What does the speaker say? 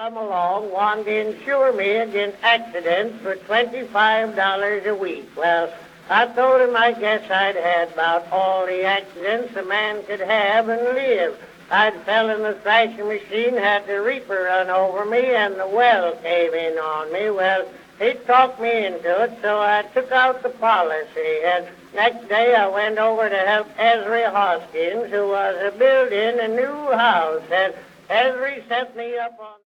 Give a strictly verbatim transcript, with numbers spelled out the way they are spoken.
come along wanting to insure me against accidents for twenty-five dollars a week. Well, I told him I guess I'd had about all the accidents a man could have and live. I'd fell in the thrashing machine, had the reaper run over me, and the well came in on me. Well, he talked me into it, so I took out the policy. And next day I went over to help Ezra Hoskins, who was building a new house. And Ezra set me up on...